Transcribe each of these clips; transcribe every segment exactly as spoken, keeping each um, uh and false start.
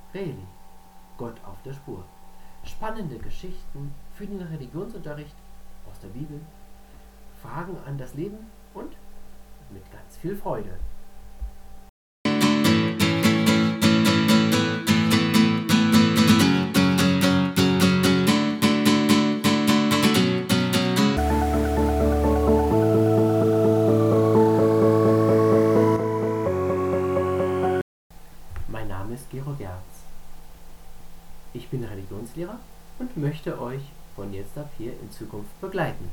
Reli, Gott auf der Spur. Spannende Geschichten für den Religionsunterricht aus der Bibel, Fragen an das Leben und mit ganz viel Freude. Mein Name ist Gero Gerz. Ich bin Religionslehrer und möchte euch von jetzt ab hier in Zukunft begleiten.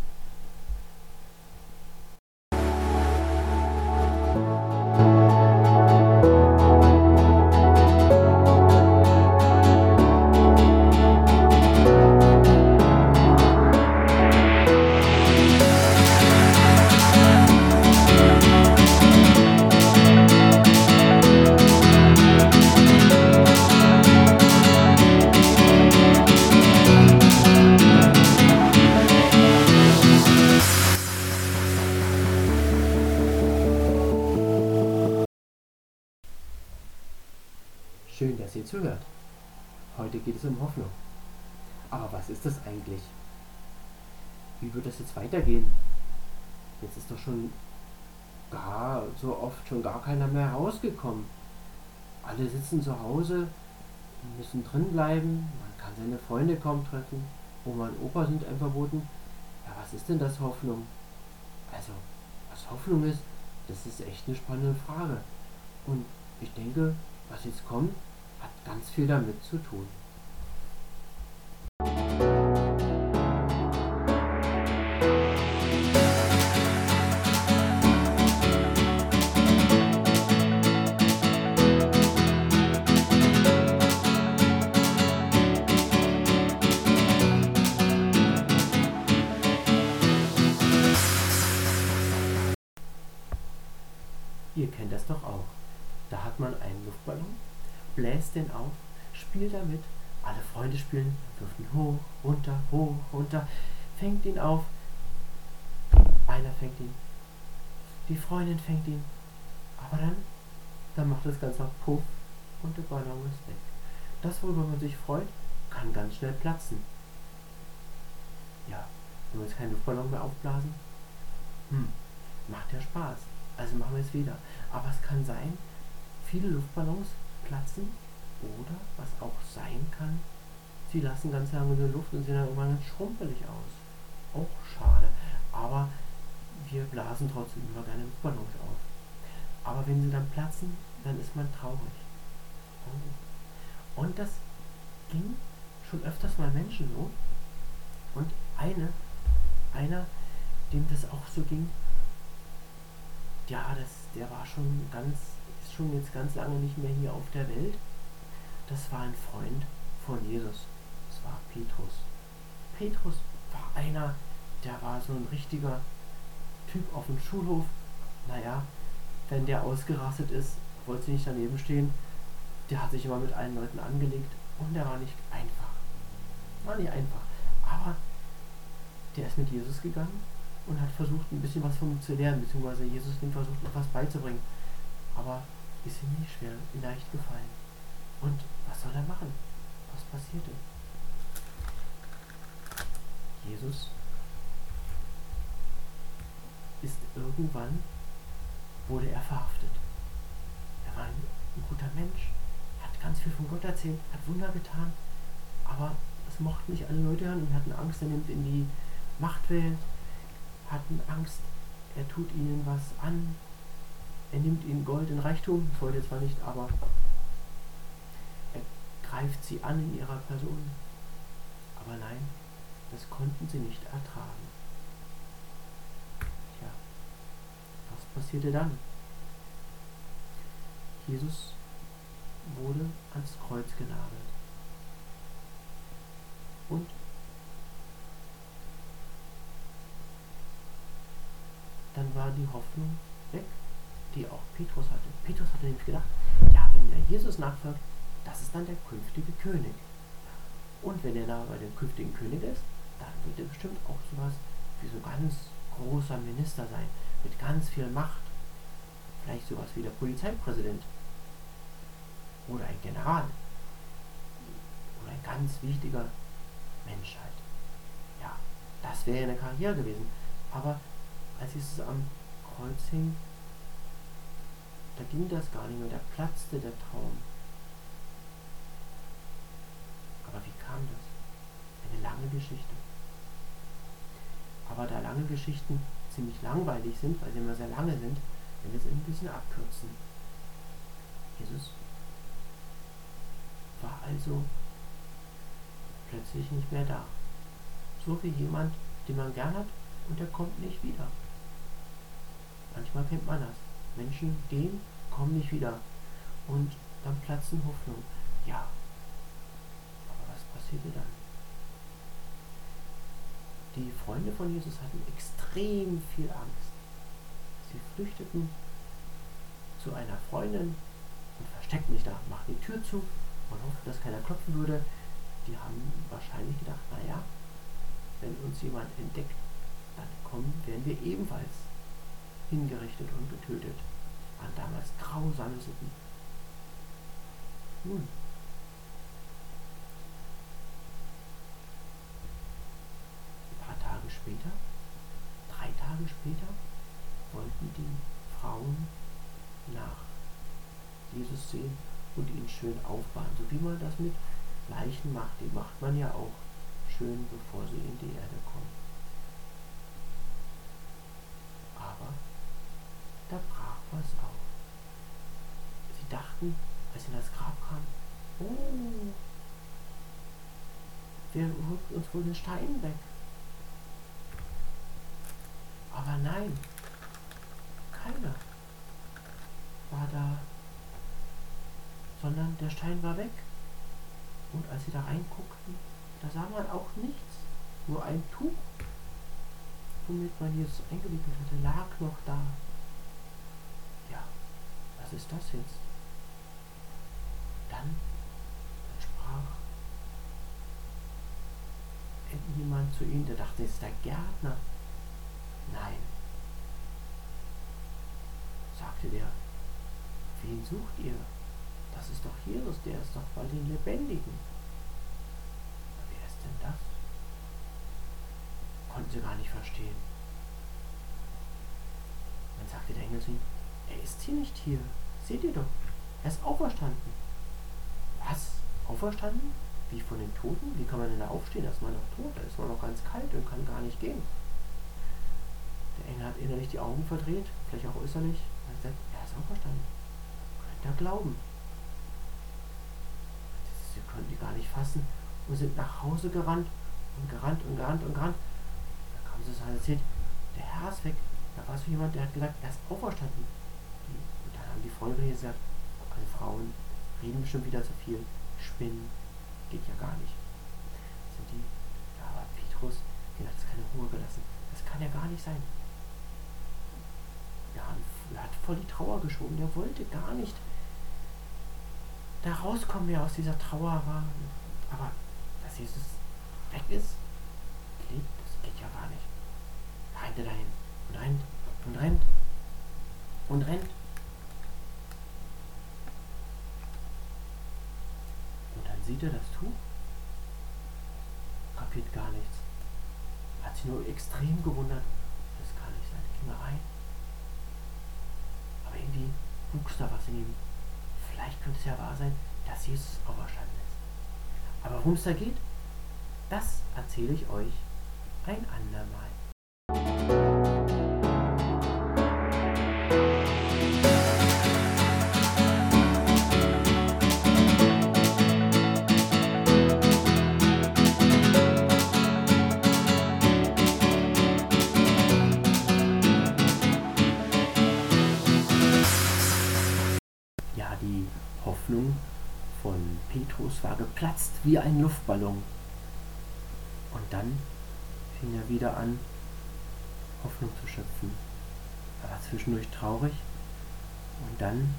Schön, dass ihr zuhört. Heute geht es um Hoffnung. Aber was ist das eigentlich? Wie wird es jetzt weitergehen? Jetzt ist doch schon gar so oft schon gar keiner mehr rausgekommen. Alle sitzen zu Hause, müssen drin bleiben, man kann seine Freunde kaum treffen. Oma und Opa sind einem verboten. Ja, was ist denn das Hoffnung? Also, was Hoffnung ist, das ist echt eine spannende Frage. Und ich denke, was jetzt kommt, hat ganz viel damit zu tun. Ihr kennt das doch auch. Da hat man einen Luftballon, bläst den auf, spielt damit, alle Freunde spielen, wirft ihn hoch, runter, hoch, runter, fängt ihn auf, einer fängt ihn, die Freundin fängt ihn, aber dann, dann macht das Ganze auch Puff und der Ballon ist weg. Das, worüber man sich freut, kann ganz schnell platzen. Ja, wenn wir jetzt keinen Luftballon mehr aufblasen, hm, macht ja Spaß, also machen wir es wieder. Aber es kann sein, viele Luftballons platzen oder, was auch sein kann, sie lassen ganz lange in der Luft und sehen dann irgendwann ganz schrumpelig aus. Auch schade, aber wir blasen trotzdem immer gerne Luftballons auf. Aber wenn sie dann platzen, dann ist man traurig. Oh. Und das ging schon öfters mal Menschen so. Und eine, einer, dem das auch so ging, ja, das, der war schon ganz, ist schon jetzt ganz lange nicht mehr hier auf der Welt. Das war ein Freund von Jesus. Das war Petrus. Petrus war einer, der war so ein richtiger Typ auf dem Schulhof. Naja, wenn der ausgerastet ist, wollte sie nicht daneben stehen. Der hat sich immer mit allen Leuten angelegt und der war nicht einfach. War nicht einfach. Aber der ist mit Jesus gegangen und hat versucht, ein bisschen was von ihm zu lernen, beziehungsweise Jesus ihm versucht, etwas beizubringen. Aber ist ihm nicht schwer, leicht gefallen. Und was soll er machen? Was passierte? Jesus ist irgendwann, wurde er verhaftet. Er war ein, ein guter Mensch, hat ganz viel von Gott erzählt, hat Wunder getan, aber das mochten nicht alle Leute hören und hatten Angst, er nimmt in die Machtwelt, hatten Angst, er tut ihnen was an, er nimmt ihnen Gold und Reichtum, das wollte er zwar nicht, aber er greift sie an in ihrer Person. Aber nein, das konnten sie nicht ertragen. Tja, was passierte dann? Jesus wurde ans Kreuz genagelt. Und dann war die Hoffnung weg, die auch Petrus hatte. Petrus hatte nämlich gedacht, ja, wenn der Jesus nachfolgt, das ist dann der künftige König. Und wenn er da bei dem künftigen König ist, dann wird er bestimmt auch sowas wie so ganz großer Minister sein, mit ganz viel Macht. Vielleicht sowas wie der Polizeipräsident oder ein General. ein ganz wichtiger Mensch halt. Ja, das wäre eine Karriere gewesen. Aber als Jesus am Kreuz hing, da ging das gar nicht mehr, da platzte der Traum. Aber wie kam das? Eine lange Geschichte. Aber da lange Geschichten ziemlich langweilig sind, weil sie immer sehr lange sind, wenn wir es ein bisschen abkürzen. Jesus war also plötzlich nicht mehr da. So wie jemand, den man gern hat und der kommt nicht wieder. Manchmal kennt man das. Menschen gehen, kommen nicht wieder. Und dann platzen Hoffnung. Ja, aber was passierte dann? Die Freunde von Jesus hatten extrem viel Angst. Sie flüchteten zu einer Freundin und versteckten sich da, machten die Tür zu und hofften, dass keiner klopfen würde. Die haben wahrscheinlich gedacht, naja, wenn uns jemand entdeckt, dann kommen, werden wir ebenfalls hingerichtet und getötet. Das waren damals grausame Sitten. Nun, ein paar Tage später, drei Tage später, wollten die Frauen nach Jesus sehen und ihn schön aufbahren. So wie man das mit Leichen macht, die macht man ja auch schön, bevor sie in die Erde kommen. Aber da brach was auf. Sie dachten, als sie in das Grab kamen, oh, wer rückt uns wohl den Stein weg? Aber nein, keiner war da, sondern der Stein war weg. Und als sie da reinguckten, da sah man auch nichts, nur ein Tuch, womit man Jesus eingewickelt hatte, lag noch da. Ja, was ist das jetzt? Dann, dann sprach jemand zu ihnen, der dachte, es ist der Gärtner. Nein, sagte der, wen sucht ihr? Das ist doch Jesus, der ist doch bei den Lebendigen. Wer ist denn das? Konnten sie gar nicht verstehen. Dann sagte der Engel zu ihnen, er ist hier nicht hier. Seht ihr doch, er ist auferstanden. Was? Auferstanden? Wie von den Toten? Wie kann man denn da aufstehen? Da ist man noch tot, da ist man noch ganz kalt und kann gar nicht gehen. Der Engel hat innerlich die Augen verdreht, vielleicht auch äußerlich, und hat gesagt, er ist auferstanden. Könnt ihr glauben? Sie können die gar nicht fassen und sind nach Hause gerannt und gerannt und gerannt und gerannt. Da haben sie es halt erzählt, der Herr ist weg. Da war so jemand, der hat gesagt, er ist auferstanden. Und dann haben die Freunde gesagt, alle Frauen reden bestimmt wieder zu viel, spinnen, geht ja gar nicht. Sind die, ja, aber Petrus, der hat keine Ruhe gelassen. Das kann ja gar nicht sein. Ja, er hat voll die Trauer geschoben, der wollte gar nicht da rauskommen, wer aus dieser Trauer war. Aber dass Jesus weg ist, lebt, das geht ja gar nicht. Rennt er dahin und rennt und rennt und rennt. Und dann sieht er das Tuch, kapiert gar nichts. Hat sich nur extrem gewundert. Das kann nicht sein. Ging er rein. Aber irgendwie wuchs da was in ihm. Vielleicht könnte es ja wahr sein, dass Jesus auferstanden ist. Aber worum es da geht, das erzähle ich euch ein andermal. Ja, die Hoffnung von Petrus war geplatzt wie ein Luftballon. Und dann fing er wieder an, Hoffnung zu schöpfen. Er war zwischendurch traurig und dann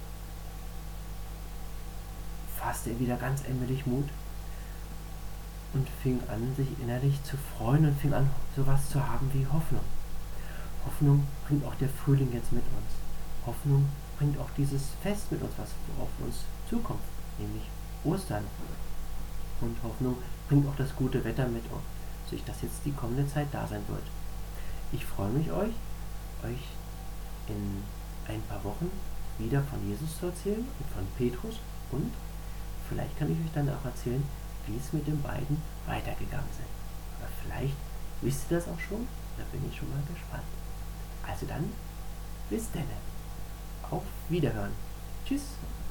fasste er wieder ganz allmählich Mut und fing an, sich innerlich zu freuen und fing an, sowas zu haben wie Hoffnung. Hoffnung bringt auch der Frühling jetzt mit uns. Hoffnung bringt auch dieses Fest mit uns, was auf uns zukommt, nämlich Ostern. Und Hoffnung bringt auch das gute Wetter mit, so ich das jetzt die kommende Zeit da sein wird. Ich freue mich, euch, euch in ein paar Wochen wieder von Jesus zu erzählen und von Petrus, und vielleicht kann ich euch dann auch erzählen, wie es mit den beiden weitergegangen sind. Oder vielleicht wisst ihr das auch schon, da bin ich schon mal gespannt. Also dann, bis dann. Auf Wiederhören. Tschüss.